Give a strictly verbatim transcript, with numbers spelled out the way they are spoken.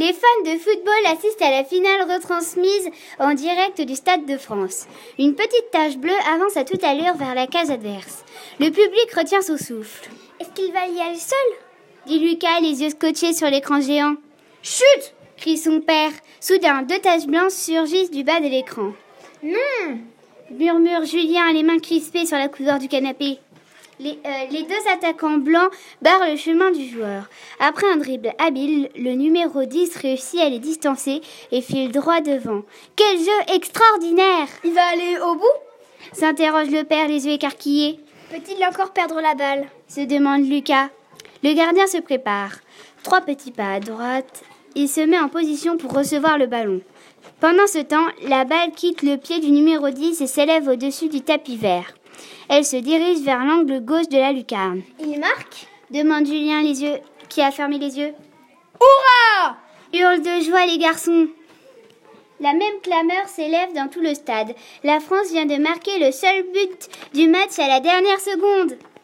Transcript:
Les fans de football assistent à la finale retransmise en direct du Stade de France. Une petite tache bleue avance à toute allure vers la case adverse. Le public retient son souffle. Est-ce qu'il va y aller seul ? Dit Lucas, les yeux scotchés sur l'écran géant. Chut ! Crie son père. Soudain, deux taches blanches surgissent du bas de l'écran. Non ! Murmure Julien, les mains crispées sur la couverture du canapé. Les, euh, les deux attaquants blancs barrent le chemin du joueur. Après un dribble habile, le numéro dix réussit à les distancer et file droit devant. Quel jeu extraordinaire! Il va aller au bout ? S'interroge le père, les yeux écarquillés. Peut-il encore perdre la balle ? Se demande Lucas. Le gardien se prépare. Trois petits pas à droite. Il se met en position pour recevoir le ballon. Pendant ce temps, la balle quitte le pied du numéro dix et s'élève au-dessus du tapis vert. Elle se dirige vers l'angle gauche de la lucarne. Il marque ? Demande Julien, les yeux, qui a fermé les yeux. Hurrah ! Hurlent de joie les garçons. La même clameur s'élève dans tout le stade. La France vient de marquer le seul but du match à la dernière seconde.